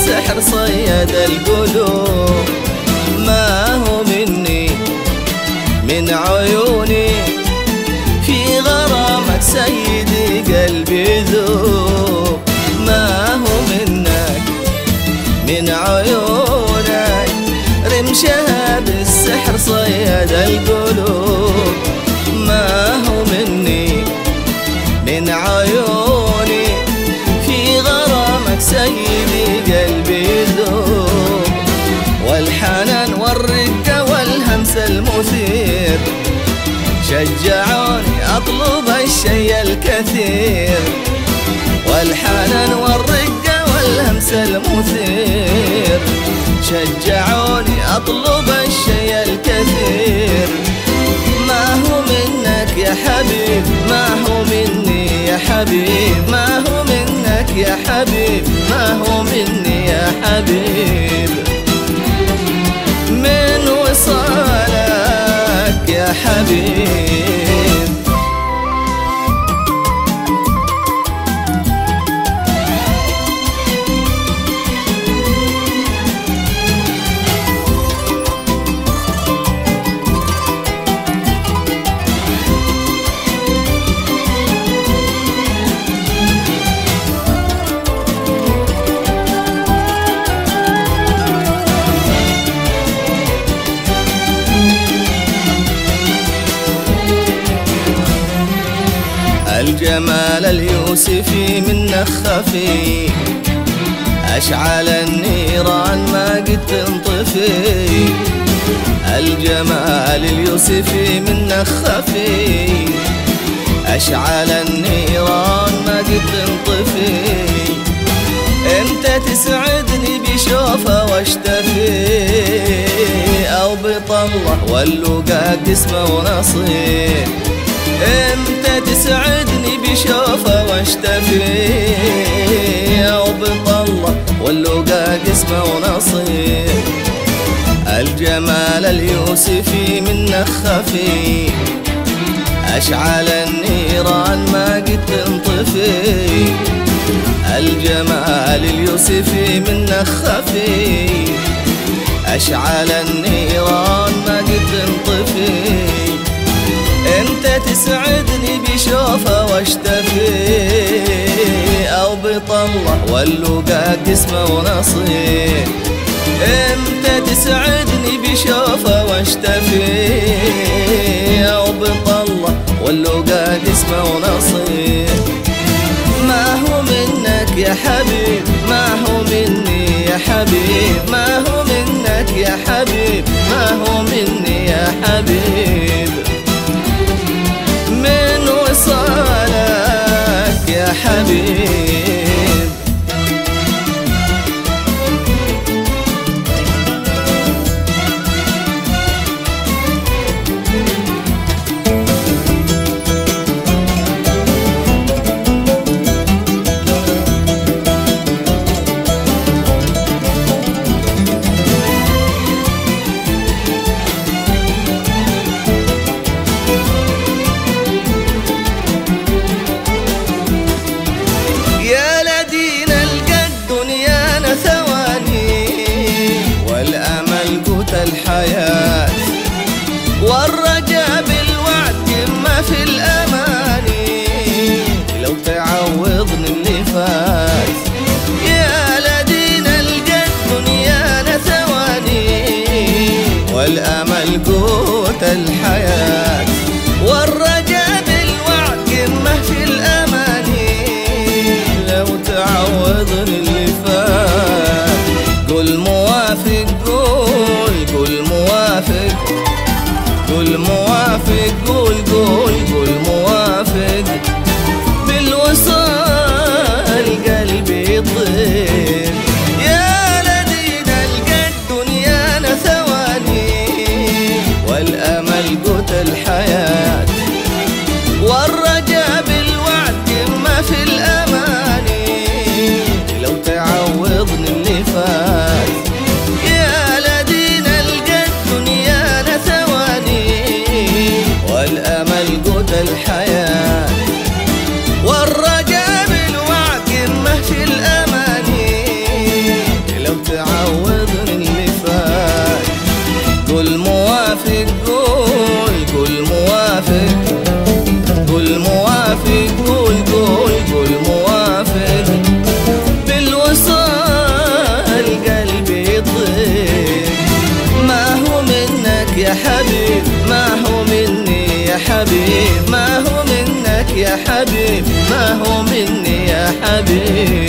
بالسحر صيد القلوب. ما هو مني من عيوني في غرامك سيدي قلبي ذوب. ما هو منك من عيونك رمشها بالسحر صيد القلوب. ما هو مني من عيوني في غرامك سيدي قلبي ذوب. والحنان والرقة والهمس المثير شجعوني أطلب الشيء الكثير. والحنان والرقة والهمس المثير شجعوني أطلب الشيء الكثير. ما هو منك يا حبيب، ما هو مني يا حبيب، ما هو منك يا حبيب، ما هو مني يا حبيب. من وصالك يا حبيب. الجمال اليوسفي منك خفي أشعل النيران ما قد تنطفي. الجمال اليوسفي منك خفي أشعل النيران ما قد تنطفي. انت تسعدني بشوفه واشتفي او بطله واللقاء قسمه ونصيب. انت تسعدني بشوفه واشتفي او بطله واللقاء قسمه ونصيب. الجمال اليوسفي منك خفي أشعل النيران ما قد تنطفي. الجمال اليوسفي منك خفي أشعل النيران ما قد تنطفي. انت تسعدني بشوفه واشتفي او بطله واللقاء قسمه ونصيب. انت تسعدني بشوفه واشتفي او بطله واللقاء قسمه ونصيب. ما هو منك يا حبيب، ما هو مني يا حبيب، ما هو منك يا حبيب، ما هو مني يا حبيب. من وصالك يا حبيب. الحياة والرجاء بالوعد ما في الأماني لو تعوضني اللي فات. يا لدينا القد دنيانا ثواني والأمل قوت الحياة والرجاء بالوعد ما في الأماني لو تعوضني اللي فات. قل موافق قول موافق، قول موافق، قول موافق. بالوصال قلبي يطير. يا لدينا القد دنيانا ثواني والأمل قوت الحياة والرجاء بالوعد ما في الأماني لو تعوضني اللي فات. والأمل قوت الحياة والرجاء بالوعد ما في الأماني الدين.